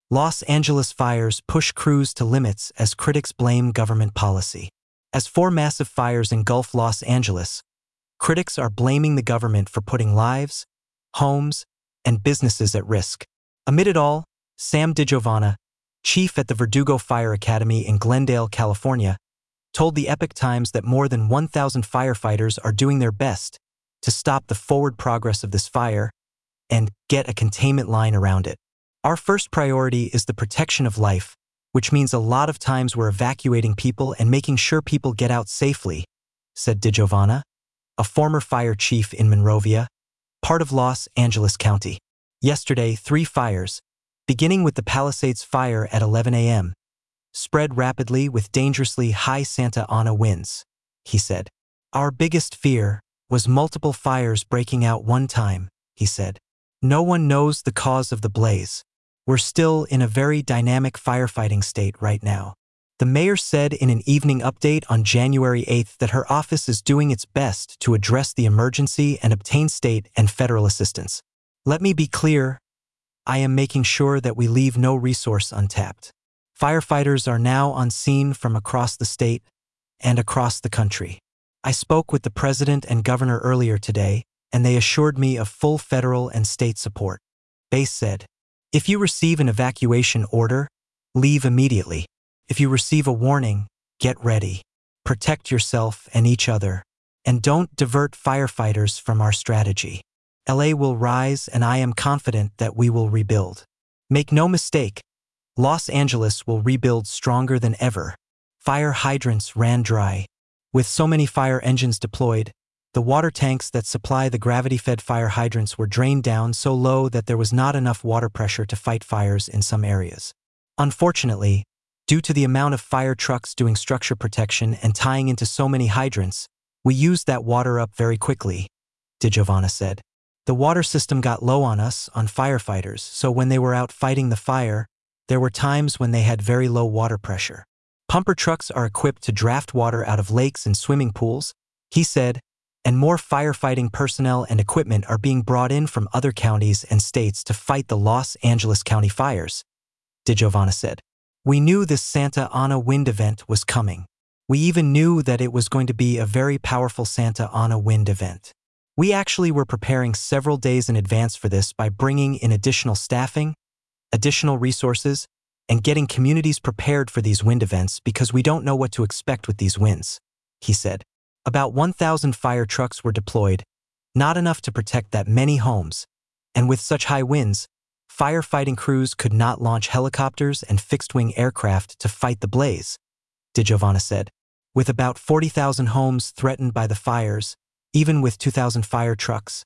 Los Angeles fires push crews to limits as critics blame government policy. As four massive fires engulf Los Angeles, critics are blaming the government for putting lives, homes, and businesses at risk. Amid it all, Sam DiGiovanna, chief at the Verdugo Fire Academy in Glendale, California, told the Epoch Times that more than 1,000 firefighters are doing their best to stop the forward progress of this fire and get a containment line around it. Our first priority is the protection of life, which means a lot of times we're evacuating people and making sure people get out safely, said DiGiovanna, a former fire chief in Monrovia, part of Los Angeles County. Yesterday, 3 fires, beginning with the Palisades fire at 11 a.m., spread rapidly with dangerously high Santa Ana winds, he said. Our biggest fear was multiple fires breaking out one time, he said. No one knows the cause of the blaze. We're still in a very dynamic firefighting state right now. The mayor said in an evening update on January 8th that her office is doing its best to address the emergency and obtain state and federal assistance. Let me be clear, I am making sure that we leave no resource untapped. Firefighters are now on scene from across the state and across the country. I spoke with the president and governor earlier today, and they assured me of full federal and state support. Bass said, if you receive an evacuation order, leave immediately. If you receive a warning, get ready. Protect yourself and each other, and don't divert firefighters from our strategy. LA will rise, and I am confident that we will rebuild. Make no mistake, Los Angeles will rebuild stronger than ever. Fire hydrants ran dry. With so many fire engines deployed, the water tanks that supply the gravity-fed fire hydrants were drained down so low that there was not enough water pressure to fight fires in some areas. Unfortunately, due to the amount of fire trucks doing structure protection and tying into so many hydrants, we used that water up very quickly, DiGiovanna said. The water system got low on us, on firefighters, so when they were out fighting the fire, there were times when they had very low water pressure. Pumper trucks are equipped to draft water out of lakes and swimming pools, he said, and more firefighting personnel and equipment are being brought in from other counties and states to fight the Los Angeles County fires, DiGiovanna said. We knew this Santa Ana wind event was coming. We even knew that it was going to be a very powerful Santa Ana wind event. We actually were preparing several days in advance for this by bringing in additional staffing, additional resources, and getting communities prepared for these wind events because we don't know what to expect with these winds, he said. About 1,000 fire trucks were deployed, not enough to protect that many homes, and with such high winds, firefighting crews could not launch helicopters and fixed-wing aircraft to fight the blaze, DiGiovanna said. With about 40,000 homes threatened by the fires, even with 2,000 fire trucks,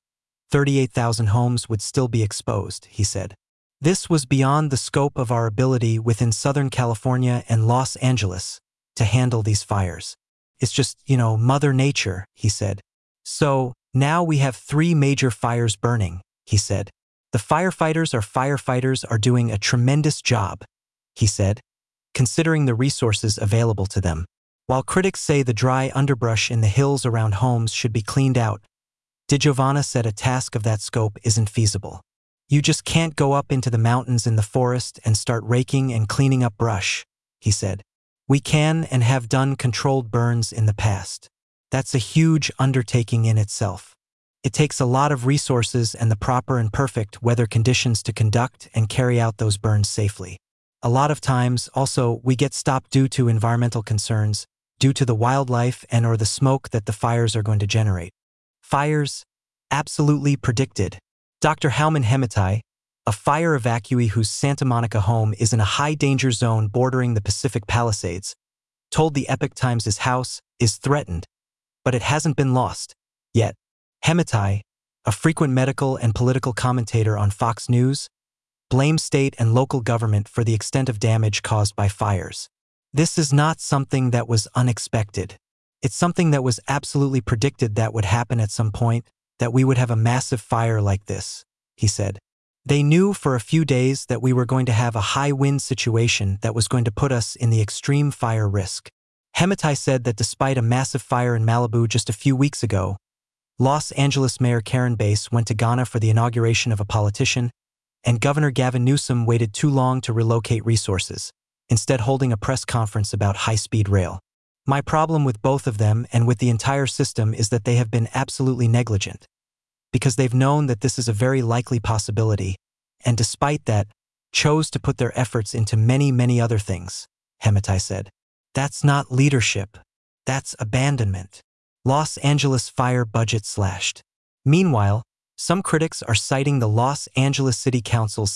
38,000 homes would still be exposed, he said. This was beyond the scope of our ability within Southern California and Los Angeles to handle these fires. It's just, Mother Nature, he said. So, now we have 3 major fires burning, he said. The firefighters are doing a tremendous job, he said, considering the resources available to them. While critics say the dry underbrush in the hills around homes should be cleaned out, DiGiovanna said a task of that scope isn't feasible. You just can't go up into the mountains in the forest and start raking and cleaning up brush, he said. We can and have done controlled burns in the past. That's a huge undertaking in itself. It takes a lot of resources and the proper and perfect weather conditions to conduct and carry out those burns safely. A lot of times, also, we get stopped due to environmental concerns, due to the wildlife and or the smoke that the fires are going to generate. Fires? Absolutely predicted. Dr. Halman Hematai, a fire evacuee whose Santa Monica home is in a high-danger zone bordering the Pacific Palisades, told the Epoch Times his house is threatened, but it hasn't been lost yet. Hematai, a frequent medical and political commentator on Fox News, blames state and local government for the extent of damage caused by fires. This is not something that was unexpected. It's something that was absolutely predicted that would happen at some point, that we would have a massive fire like this, he said. They knew for a few days that we were going to have a high wind situation that was going to put us in the extreme fire risk. Hematai said that despite a massive fire in Malibu just a few weeks ago, Los Angeles Mayor Karen Bass went to Ghana for the inauguration of a politician and Governor Gavin Newsom waited too long to relocate resources, instead holding a press conference about high-speed rail. My problem with both of them and with the entire system is that they have been absolutely negligent, because they've known that this is a very likely possibility, and despite that, chose to put their efforts into many, many other things, Hematai said. That's not leadership. That's abandonment. Los Angeles fire budget slashed. Meanwhile, some critics are citing the Los Angeles City Council's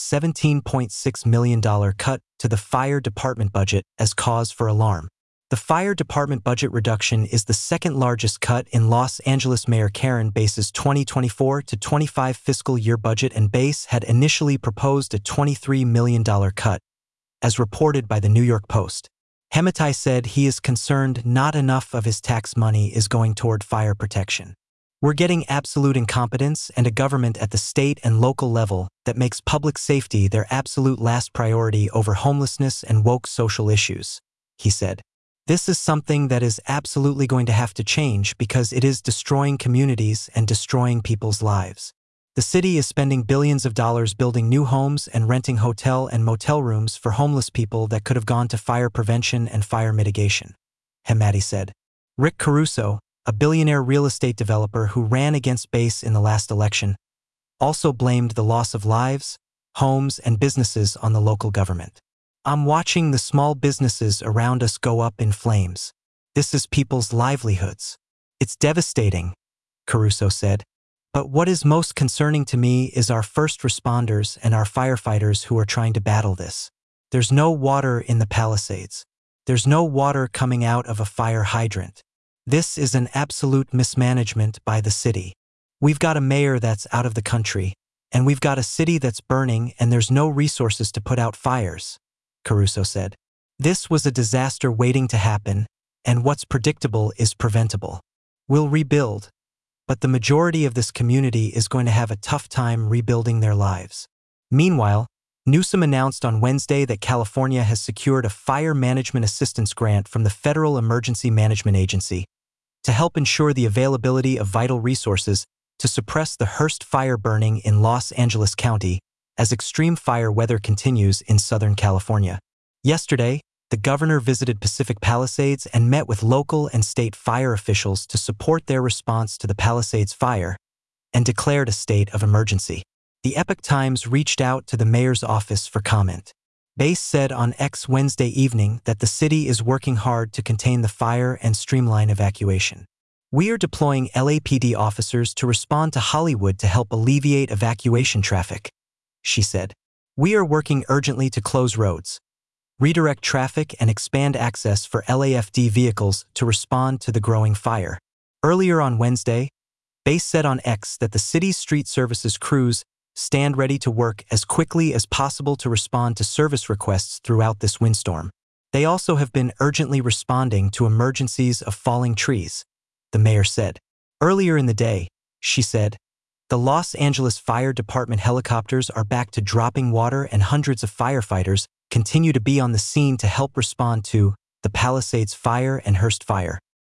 $17.6 million cut to the fire department budget as cause for alarm. The fire department budget reduction is the second largest cut in Los Angeles Mayor Karen Bass's 2024 to 25 fiscal year budget, and Bass had initially proposed a $23 million cut, as reported by the New York Post. Hematai said he is concerned not enough of his tax money is going toward fire protection. We're getting absolute incompetence and a government at the state and local level that makes public safety their absolute last priority over homelessness and woke social issues, he said. This is something that is absolutely going to have to change because it is destroying communities and destroying people's lives. The city is spending billions of dollars building new homes and renting hotel and motel rooms for homeless people that could have gone to fire prevention and fire mitigation, Hematai said. Rick Caruso, a billionaire real estate developer who ran against Bass in the last election, also blamed the loss of lives, homes, and businesses on the local government. I'm watching the small businesses around us go up in flames. This is people's livelihoods. It's devastating, Caruso said. But what is most concerning to me is our first responders and our firefighters who are trying to battle this. There's no water in the Palisades. There's no water coming out of a fire hydrant. This is an absolute mismanagement by the city. We've got a mayor that's out of the country, and we've got a city that's burning and there's no resources to put out fires, Caruso said. This was a disaster waiting to happen, and what's predictable is preventable. We'll rebuild, but the majority of this community is going to have a tough time rebuilding their lives. Meanwhile, Newsom announced on Wednesday that California has secured a fire management assistance grant from the Federal Emergency Management Agency to help ensure the availability of vital resources to suppress the Hearst fire burning in Los Angeles County as extreme fire weather continues in Southern California. Yesterday, the governor visited Pacific Palisades and met with local and state fire officials to support their response to the Palisades fire and declared a state of emergency. The Epoch Times reached out to the mayor's office for comment. Bass said on X Wednesday evening that the city is working hard to contain the fire and streamline evacuation. We are deploying LAPD officers to respond to Hollywood to help alleviate evacuation traffic, she said. We are working urgently to close roads, redirect traffic, and expand access for LAFD vehicles to respond to the growing fire. Earlier on Wednesday, Bass said on X that the city's street services crews stand ready to work as quickly as possible to respond to service requests throughout this windstorm. They also have been urgently responding to emergencies of falling trees, the mayor said. Earlier in the day, she said, the Los Angeles Fire Department helicopters are back to dropping water and hundreds of firefighters continue to be on the scene to help respond to the Palisades fire and Hearst fire.